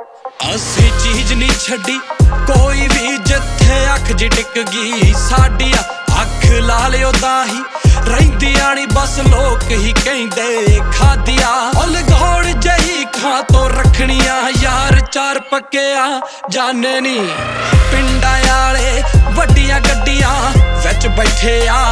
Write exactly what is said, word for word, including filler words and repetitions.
ਅਸੀਂ ਚੀਜ਼ ਨਹੀਂ ਛੱਡੀ ਕੋਈ ਵੀ, ਜਿੱਥੇ ਅੱਖ ਜੀ ਟਿਕ ਗਈ ਸਾਡੀ ਆ ਅੱਖ ਲਾ ਲਿਓ ਤਾਂ ਹੀ ਰਹਿੰਦੀਆਂ ਨੀ, ਬਸ ਲੋਕ ਹੀ ਕਹਿੰਦੇ ਖਾਦੀਆਂ। ਉਲ ਗੌੜ ਜਹੀ ਖਾਂ ਤੋਂ ਰੱਖਣੀਆਂ ਯਾਰ ਚਾਰ ਪੱਕਿਆ ਜਾਣੇ ਨੀ। ਪਿੰਡਾਂ ਆਲੇ ਵੱਡੀਆਂ ਗੱਡੀਆਂ ਵਿੱਚ ਬੈਠੇ ਆ